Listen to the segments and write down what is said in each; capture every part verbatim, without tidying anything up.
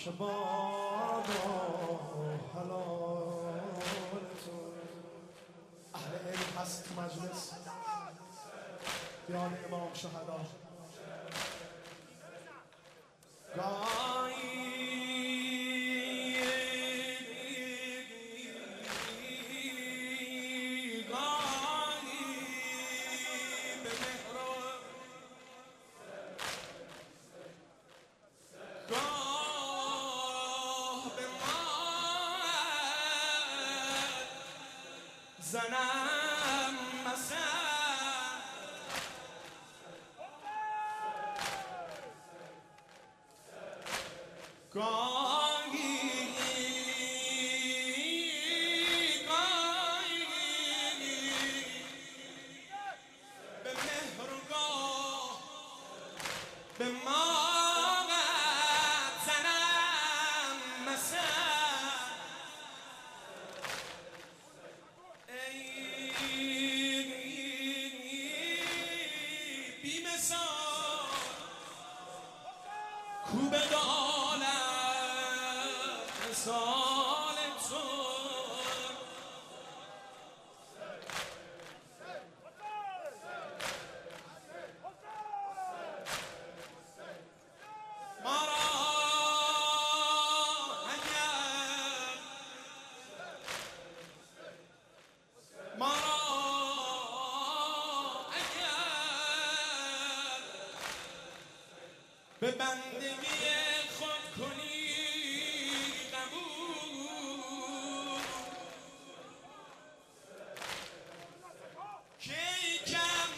که بادا حلالتون. اهل علم هست تو مجلس، دیان امام شهدا. گاهی زنم مثل گاهی گاهی به مهر و گاه به ماغت زنم مثل کو به دالت مثال تو ما را اگر ما را اگر به بندگی خود کنی قبول کی کم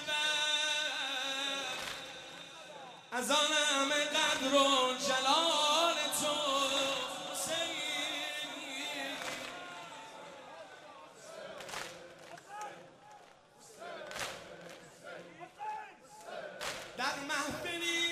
شود از آن همه قدر و جلال تو در محفلی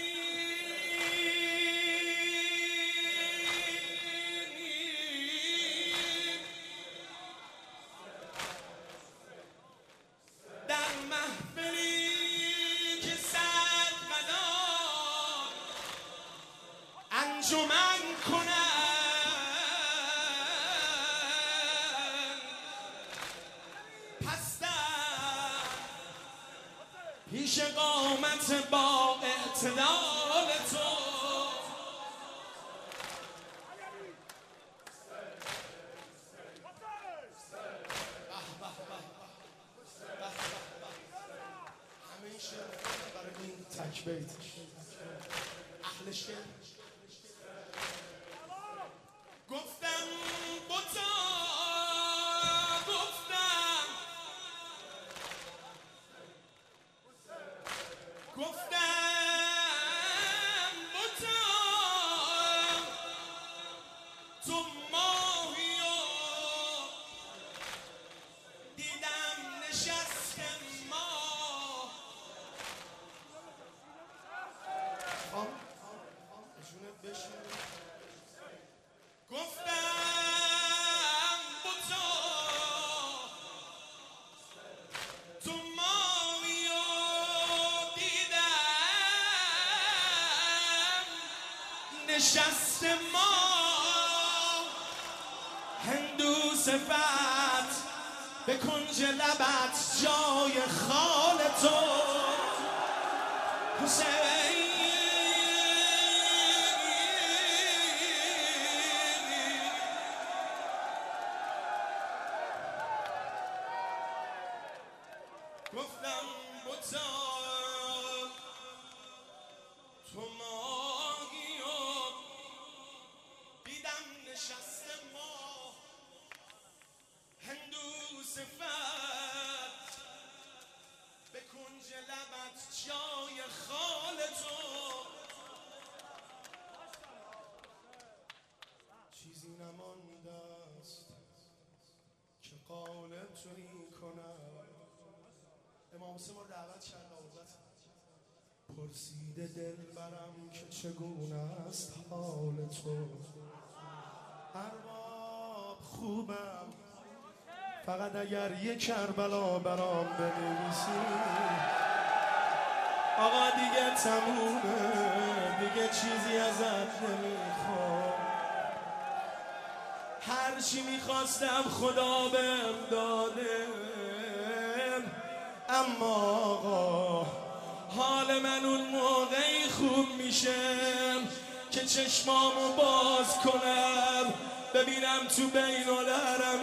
انجمن کنن پستن پیش قامت با اعتدال تو همیشه برای این تک بیت اهل شعر گفتم بتا گفتم گفتم بتا تو ماهی و دیدم نشست ماه خام اشونت بشون گفتم بتا تو ماهی و دیدم نشست ما هندو صفت به کنج لبت جای خال تو حسین گفتم بتا تو ماهی و دیدم نشست ما هندو صفت به کنج لبت جای خال تو چیزی نمانده است که قال تویی کنم. امام حسین ما رو دعوت کرد آوردت پرسیده دل برم که چگونه است حال تو. ارباب خوبم فقط اگر یک کربلا برام بنویسی آقا دیگه تمومه، دیگه چیزی ازت نمیخوام. هرچی میخواستم خدا بهم داده، اما آقا حال من اون موقعی خوب میشه که چشمامو باز کنم ببینم تو بین الحرم